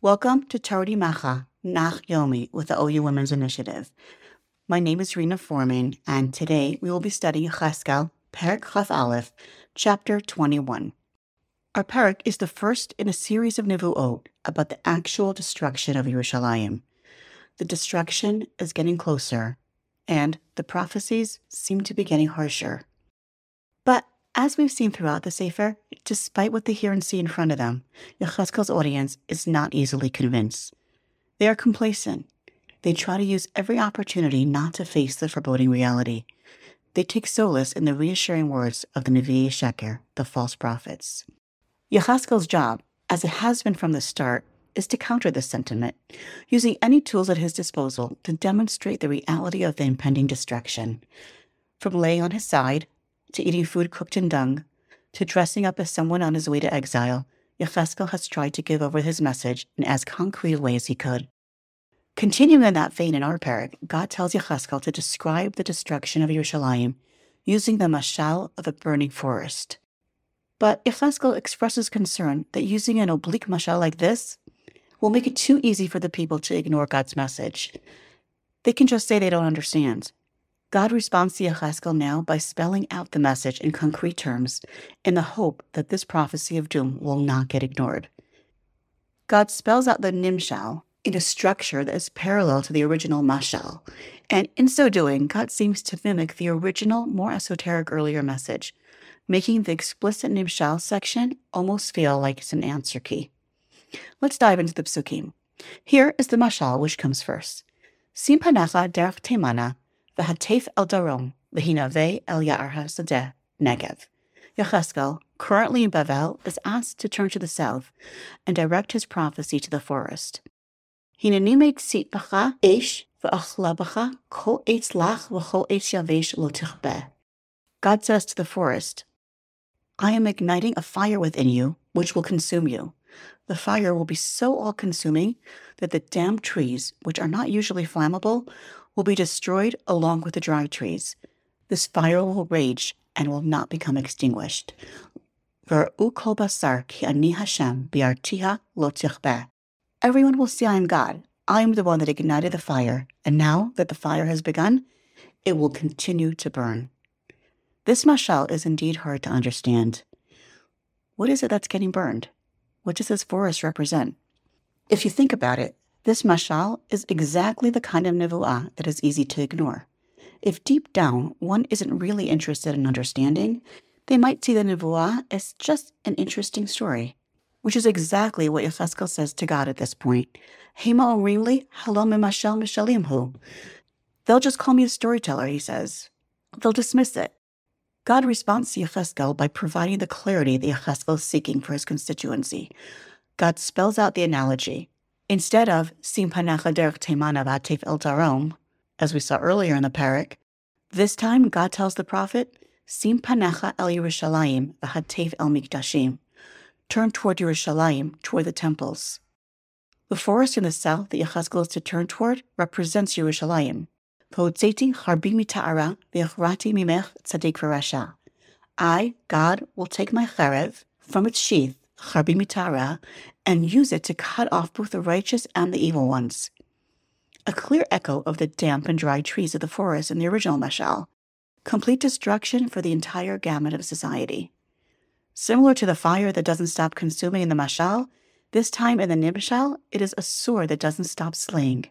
Welcome to Tardi Macha, Nach Yomi with the OU Women's Initiative. My name is Rena Foreman, and today we will be studying Cheskel, Perek Chaf Aleph, chapter 21. Our Perek is the first in a series of Nevuot about the actual destruction of Yerushalayim. The destruction is getting closer, and the prophecies seem to be getting harsher. But as we've seen throughout the Sefer, despite what they hear and see in front of them, Yechezkel's audience is not easily convinced. They are complacent. They try to use every opportunity not to face the foreboding reality. They take solace in the reassuring words of the Nevi'ei Sheker, the false prophets. Yechezkel's job, as it has been from the start, is to counter this sentiment, using any tools at his disposal to demonstrate the reality of the impending destruction. From laying on his side, to eating food cooked in dung, to dressing up as someone on his way to exile, Yechezkel has tried to give over his message in as concrete a way as he could. Continuing in that vein in our Perek, God tells Yechezkel to describe the destruction of Yerushalayim using the mashal of a burning forest. But Yechezkel expresses concern that using an oblique mashal like this will make it too easy for the people to ignore God's message. They can just say they don't understand. God responds to Yechezkel now by spelling out the message in concrete terms in the hope that this prophecy of doom will not get ignored. God spells out the nimshal in a structure that is parallel to the original mashal, and in so doing, God seems to mimic the original, more esoteric earlier message, making the explicit nimshal section almost feel like it's an answer key. Let's dive into the psukim. Here is the mashal, which comes first. Sim panecha derech teimana, v'hatef el darom, v'hinaveh el ya'ar hasadeh, Negev. Yechezkel, currently in Bavel, is asked to turn to the south and direct his prophecy to the forest. Hineni meitzit b'cha eish v'achla b'cha kol eitz lach v'chol eitz yavesh lo tichbeh. God says to the forest, I am igniting a fire within you, which will consume you. The fire will be so all-consuming that the damp trees, which are not usually flammable, will be destroyed along with the dry trees. This fire will rage and will not become extinguished. V'r'u kol basar ki ani Hashem bi'artiha lo tichbeh. Everyone will see I am God. I am the one that ignited the fire, and now that the fire has begun, it will continue to burn. This mashal is indeed hard to understand. What is it that's getting burned? What does this forest represent? If you think about it, this mashal is exactly the kind of nevuah that is easy to ignore. If deep down one isn't really interested in understanding, they might see the nevuah as just an interesting story, which is exactly what Yechezkel says to God at this point. Hema omrimli halom mashal mishalimhu. They'll just call me a storyteller, he says. They'll dismiss it. God responds to Yechezkel by providing the clarity that Yechezkel is seeking for his constituency. God spells out the analogy. Instead of Sim panecha derech teimana v'hatef el darom, as we saw earlier in the Perek, this time God tells the prophet, Sim panecha el Yerushalayim v'hatef el mikdashim. Turn toward Yerushalayim, toward the temples. The forest in the south that Yechezkel is to turn toward represents Yerushalayim. V'hotzeti charbi mita'ara v'yachrati mimech tzadik v'rasha. I, God, will take my cherev from its sheath, charbi mita'ara, and use it to cut off both the righteous and the evil ones. A clear echo of the damp and dry trees of the forest in the original mashal. Complete destruction for the entire gamut of society. Similar to the fire that doesn't stop consuming in the mashal, this time in the nimshal, it is a sword that doesn't stop slaying.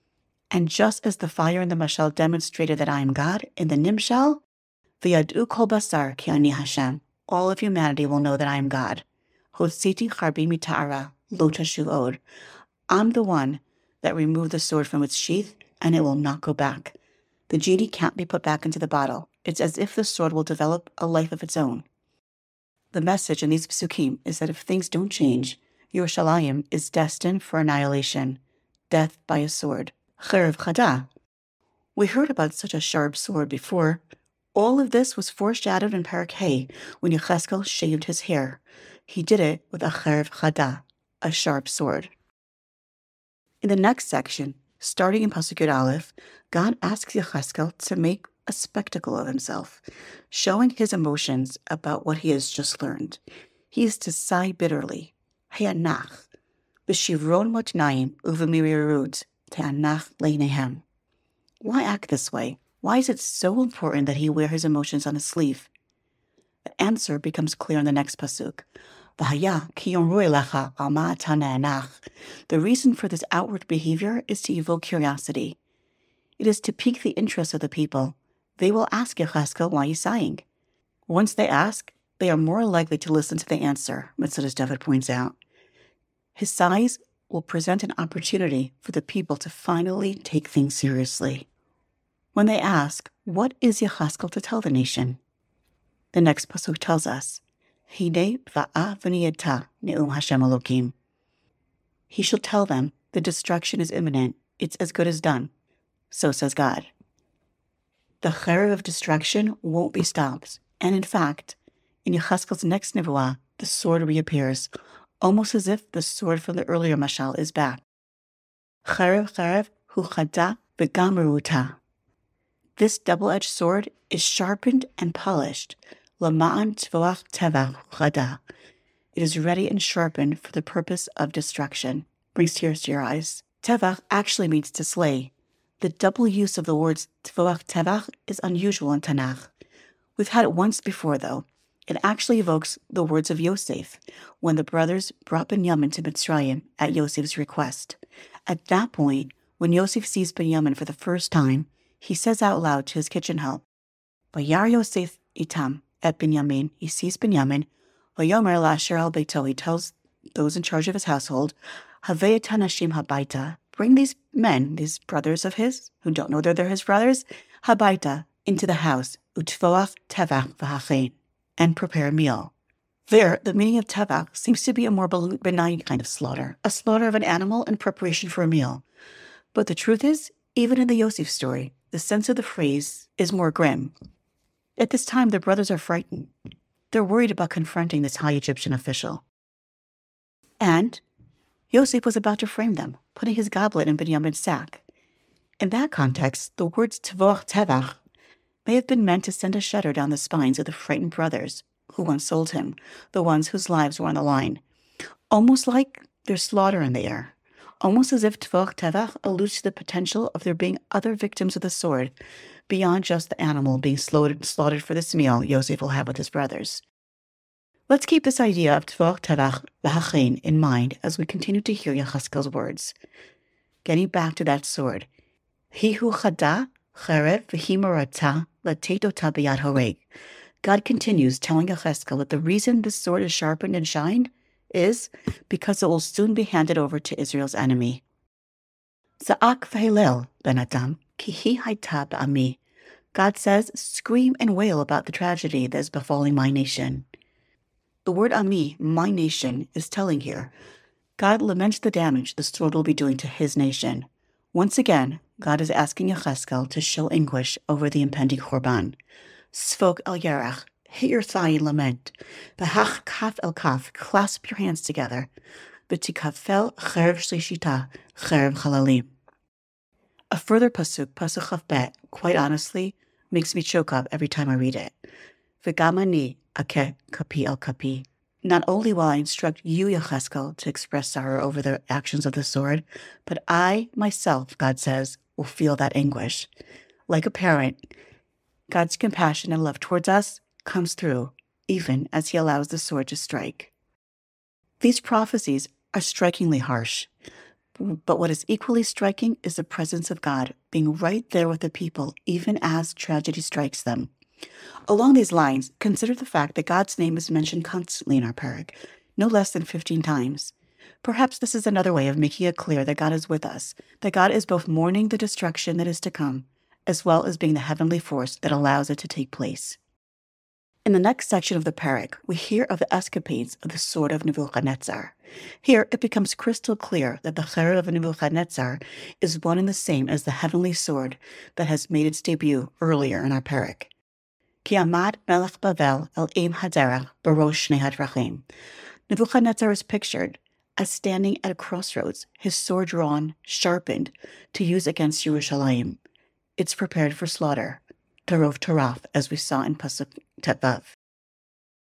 And just as the fire in the mashal demonstrated that I am God, in the nimshal, v'yad'u kol basar ki ani Hashem, all of humanity will know that I am God. Hotziti charbi mita'ara lo tashuv od. I'm the one that removed the sword from its sheath, and it will not go back. The genie can't be put back into the bottle. It's as if the sword will develop a life of its own. The message in these psukim is that if things don't change, Yerushalayim is destined for annihilation, death by a sword. Cherev chada. We heard about such a sharp sword before. All of this was foreshadowed in Perek Hey when Yechezkel shaved his hair. He did it with a cherev chada, a sharp sword. In the next section, starting in Pasuk Yud Aleph, God asks Yechezkel to make a spectacle of himself, showing his emotions about what he has just learned. He is to sigh bitterly, Hayanach. B'shivron motnaim uv'mirirut te'anach leinehem. Why act this way? Why is it so important that he wear his emotions on his sleeve? The answer becomes clear in the next pasuk. V'haya ki yomru elecha al ma ata ne'anach. The reason for this outward behavior is to evoke curiosity. It is to pique the interest of the people. They will ask Yechezkel why he's sighing. Once they ask, they are more likely to listen to the answer, Metzudas David points out. His sighs will present an opportunity for the people to finally take things seriously. When they ask, what is Yechezkel to tell the nation? The next pasuk tells us, Hine v'a'a v'niyeta ne'um Hashem Elokim. He shall tell them, the destruction is imminent, it's as good as done. So says God. The cherev of destruction won't be stopped, and in fact, in Yechezkel's next nevuah, the sword reappears, almost as if the sword from the earlier mashal is back. Cherev hu chada v'gamruta. This double-edged sword is sharpened and polished. Lama'an tvoach tevach chada. It is ready and sharpened for the purpose of destruction. Brings tears to your eyes. Tevach actually means to slay. The double use of the words tvoach tevach is unusual in Tanakh. We've had it once before, though. It actually evokes the words of Yosef when the brothers brought Binyamin to Mitzrayim at Yosef's request. At that point, when Yosef sees Binyamin for the first time, he says out loud to his kitchen help, Vayar Yosef itam et Binyamin. He sees Binyamin. Vayomer la'asher al beito. He tells those in charge of his household, Havei et hanashim habaita. Bring these men, these brothers of his, who don't know they're his brothers, habaita, into the house, utvoach tevach v'hachein, and prepare a meal. There, the meaning of tevach seems to be a more benign kind of slaughter, a slaughter of an animal in preparation for a meal. But the truth is, even in the Yosef story, the sense of the phrase is more grim. At this time, the brothers are frightened. They're worried about confronting this high Egyptian official. And Yosef was about to frame them, putting his goblet in Binyamin's sack. In that context, the words tvoach tevach may have been meant to send a shudder down the spines of the frightened brothers who once sold him, the ones whose lives were on the line. Almost like there's slaughter in the air. Almost as if tvoach tevach alludes to the potential of there being other victims of the sword, beyond just the animal being slaughtered for this meal Yosef will have with his brothers. Let's keep this idea of tvoach tevach v'hachein in mind as we continue to hear Yechezkel's words. Getting back to that sword, He hu chada cherev v'himarata latet ota b'yad horeg. God continues telling Yechezkel that the reason this sword is sharpened and shined is because it will soon be handed over to Israel's enemy. Za'ak v'helel ben adam ki hi hayta b'ami. God says, scream and wail about the tragedy that is befalling my nation. The word ami, my nation, is telling here. God laments the damage the sword will be doing to his nation. Once again, God is asking Yechezkel to show anguish over the impending Korban. Svok el yerach, hit your thigh in lament. Behach kaf el kaf, clasp your hands together. B'tikafel cherev shlishita, cherev chalalim. A further pasuk, pasuk chaf bet, quite honestly, makes me choke up every time I read it. V'gamani akeh kapi el kapi. Not only will I instruct you, Yechezkel, to express sorrow over the actions of the sword, but I, myself, God says, will feel that anguish. Like a parent, God's compassion and love towards us comes through, even as he allows the sword to strike. These prophecies are strikingly harsh, but what is equally striking is the presence of God being right there with the people, even as tragedy strikes them. Along these lines, consider the fact that God's name is mentioned constantly in our parak, no less than 15 times. Perhaps this is another way of making it clear that God is with us, that God is both mourning the destruction that is to come, as well as being the heavenly force that allows it to take place. In the next section of the parak, we hear of the escapades of the sword of Nebuchadnezzar. Here, it becomes crystal clear that the cherev of Nebuchadnezzar is one and the same as the heavenly sword that has made its debut earlier in our parak. Ki amad melech Bavel el im haderach barosh shnei hadrachim. Nebuchadnezzar is pictured as standing at a crossroads, his sword drawn, sharpened, to use against Yerushalayim. It's prepared for slaughter, tarov taraf, as we saw in Pasuk Tetvav.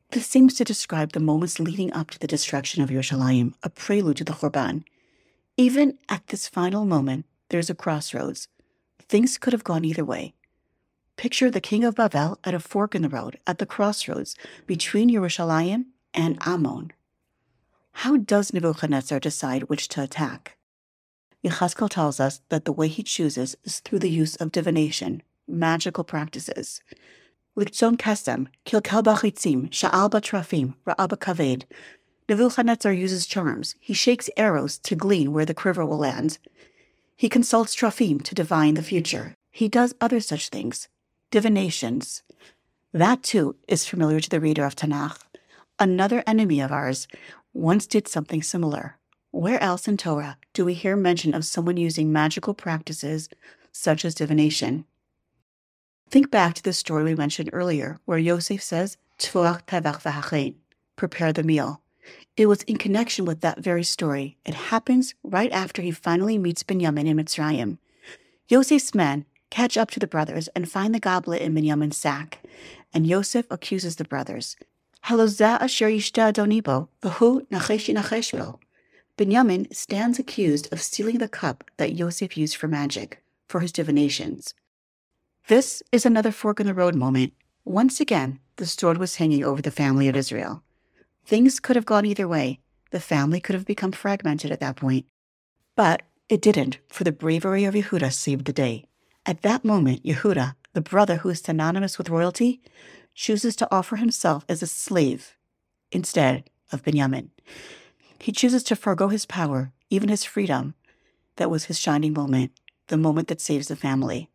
This seems to describe the moments leading up to the destruction of Yerushalayim, a prelude to the Churban. Even at this final moment, there's a crossroads. Things could have gone either way. Picture the king of Bavel at a fork in the road, at the crossroads between Yerushalayim and Ammon. How does Nebuchadnezzar decide which to attack? Yechezkel tells us that the way he chooses is through the use of divination, magical practices. Lichtzon kasem, kilkel bachitzim, sha'al batrafim, ra'al bakaved. Nebuchadnezzar uses charms. He shakes arrows to glean where the quiver will land. He consults trafim to divine the future. He does other such things, divinations. That, too, is familiar to the reader of Tanakh. Another enemy of ours once did something similar. Where else in Torah do we hear mention of someone using magical practices such as divination? Think back to the story we mentioned earlier, where Yosef says, Tvoach tavach v'hachein, prepare the meal. It was in connection with that very story. It happens right after he finally meets Binyamin in Mitzrayim. Yosef's men catch up to the brothers and find the goblet in Binyamin's sack, and Yosef accuses the brothers. Halozah asher yishta adonibo, v'hu nachesh yinachesh bo. Binyamin stands accused of stealing the cup that Yosef used for magic, for his divinations. This is another fork-in-the-road moment. Once again, the sword was hanging over the family of Israel. Things could have gone either way. The family could have become fragmented at that point. But it didn't, for the bravery of Yehuda saved the day. At that moment, Yehuda, the brother who is synonymous with royalty, chooses to offer himself as a slave instead of Binyamin. He chooses to forego his power, even his freedom. That was his shining moment, the moment that saves the family.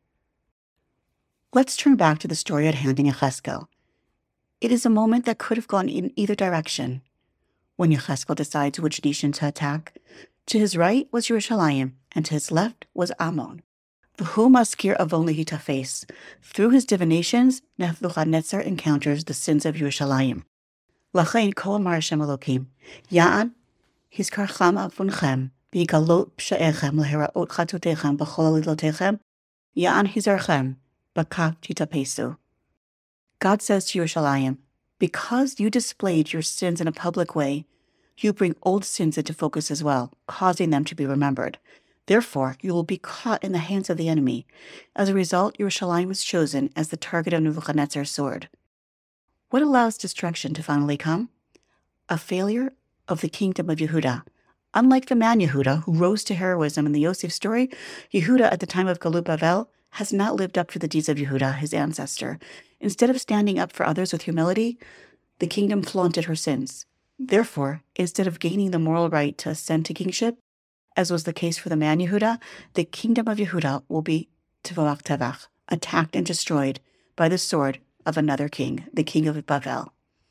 Let's turn back to the story at hand in Yechezkel. It is a moment that could have gone in either direction. When Yechezkel decides which nation to attack, to his right was Yerushalayim, and to his left was Ammon. V'hu maskir avon lehitafes. Through his divinations, Nebuchadnezzar encounters the sins of Yerushalayim. Lachein kol amar Hashem Elokim, Ya'an hizkarcham avunchem, v'yigalot psha'echem lehera'ot chatotechem b'chol alilotechem, Ya'an hizarchem, b'kaf titapesu. God says to Yerushalayim, because you displayed your sins in a public way, you bring old sins into focus as well, causing them to be remembered. Therefore, you will be caught in the hands of the enemy. As a result, Yerushalayim was chosen as the target of Nebuchadnezzar's sword. What allows destruction to finally come? A failure of the kingdom of Yehuda. Unlike the man Yehuda, who rose to heroism in the Yosef story, Yehuda at the time of Galut Bavel has not lived up to the deeds of Yehuda, his ancestor. Instead of standing up for others with humility, the kingdom flaunted her sins. Therefore, instead of gaining the moral right to ascend to kingship, as was the case for the man Yehuda, the kingdom of Yehuda will be Tvoach Tevach, attacked and destroyed by the sword of another king, the king of Bavel.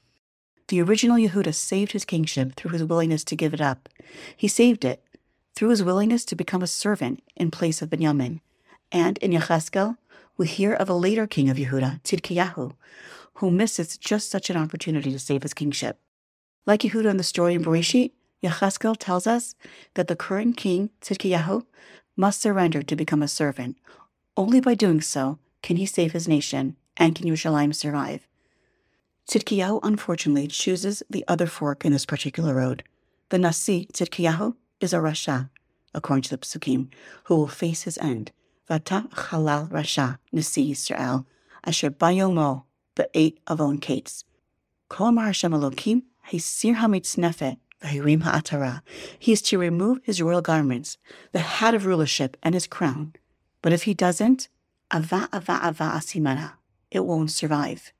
The original Yehuda saved his kingship through his willingness to give it up. He saved it through his willingness to become a servant in place of Binyamin. And in Yechezkel, we hear of a later king of Yehuda, Tzidkiyahu, who misses just such an opportunity to save his kingship. Like Yehuda in the story in Bereshit, Yechezkel tells us that the current king, Tzidkiyahu, must surrender to become a servant. Only by doing so can he save his nation, and can Yerushalayim survive. Tzidkiyahu, unfortunately, chooses the other fork in this particular road. The Nasi, Tzidkiyahu, is a Rasha, according to the Psukim, who will face his end. Vata chalal Rasha, Nasi Yisrael, asher bayomo be'et avon kates. Kol amar Hashem Elokim, hisir hamitznefet, v'hirim ha'atara. He is to remove his royal garments, the hat of rulership, and his crown. But if he doesn't, ava asimana, it won't survive.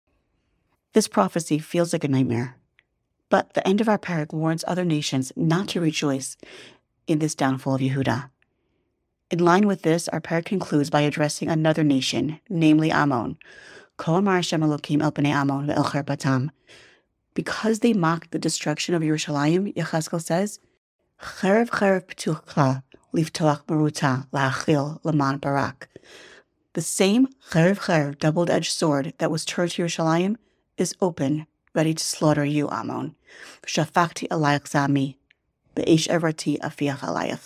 This prophecy feels like a nightmare. But the end of our parak warns other nations not to rejoice in this downfall of Yehuda. In line with this, our parak concludes by addressing another nation, namely Ammon. Kol amar Hashem Elokim el bnei Ammon ve'el cherbatam. Because they mocked the destruction of Yerushalayim, Yechezkel says, Cherev cherev p'tucha liftoach maruta la'achil laman barak. The same cherev double-edged sword that was turned to Yerushalayim is open, ready to slaughter you, Ammon. Shafakti alayach zami, be'esh evrati afiach alayach.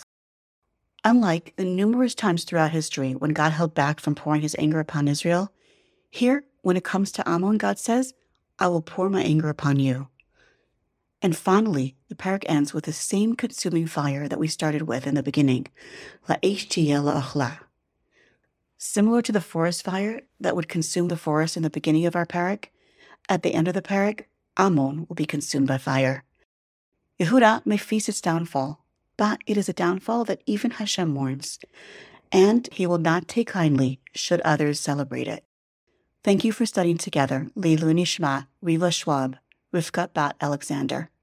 Unlike the numerous times throughout history when God held back from pouring his anger upon Israel, here, when it comes to Ammon, God says, I will pour my anger upon you. And finally, the parak ends with the same consuming fire that we started with in the beginning, la'esh tiyeh la'achla. Similar to the forest fire that would consume the forest in the beginning of our parak, at the end of the parak, Ammon will be consumed by fire. Yehuda may face its downfall, but it is a downfall that even Hashem mourns, and he will not take kindly should others celebrate it. Thank you for studying together. Leilu Nishma, Riva Schwab, Rivka Bat Alexander.